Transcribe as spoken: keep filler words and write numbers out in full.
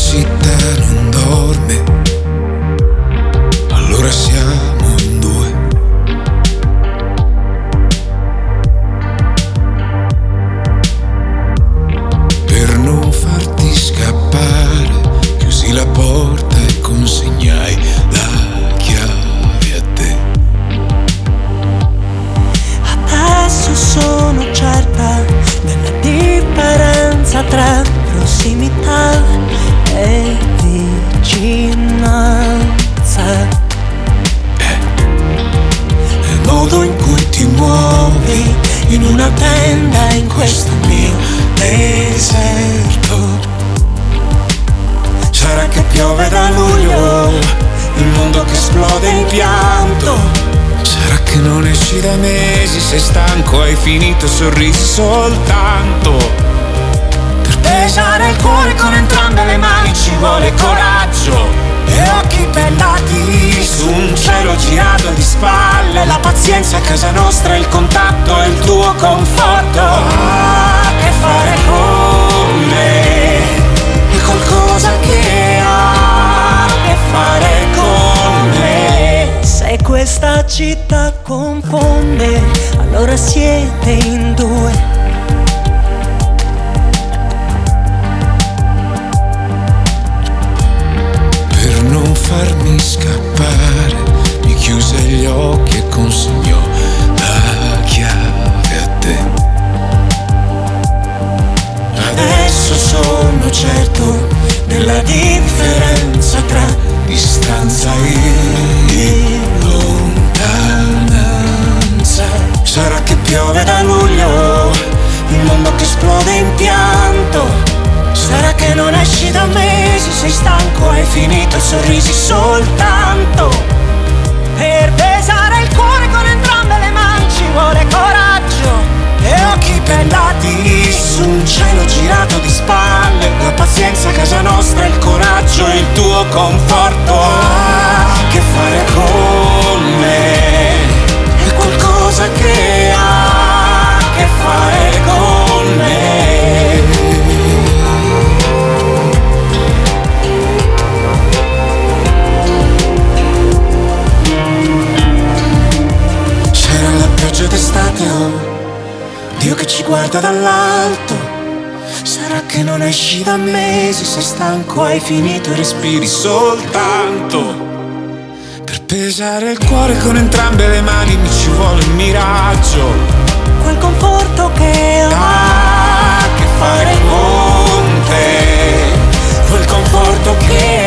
città non dorme, allora siamo in due. Per non farti scappare, chiusi la porta e consegnai la chiave a te. Adesso sono certa della differenza tra prossimità e vicinanza. È il modo in cui ti muovi in una tenda in questo mio deserto. Sarà che piove da luglio, il mondo che esplode in pianto. Sarà che non esci da mesi, sei stanco, hai finito, sorrisi soltanto. Per pesare il cuore con entrambe le mani ci vuole coraggio e occhi bellati su un cielo girato di spalle. La pazienza a casa nostra, il contatto e il tuo conforto. Ah, che fare con me è qualcosa che ha a che fare con me. Se questa città confonde, allora siete in due. Per non farmi scappare, mi chiuse gli occhi e consegnò la chiave a te. Adesso sono certo della differenza tra distanza e lontananza. Sarà che piove da luglio, il mondo che esplode in pianto. Sarà che non esci da mesi, sei stanco, hai finito, sorrisi soltanto. Per pesare il cuore con entrambe le mani ci vuole coraggio E occhi bellati su un cielo girato di spalle. La pazienza a casa nostra, il coraggio e il tuo conforto. Ah, che fare con me è qualcosa che ha a che fare con me. C'era la pioggia d'estate, oh, Dio che ci guarda dall'alto. Sarà che non esci da mesi, sei stanco, hai finito e respiri soltanto. Per pesare il cuore con entrambe le mani mi ci vuole un miraggio. quel conforto che ho Ah, che fare con te, quel conforto che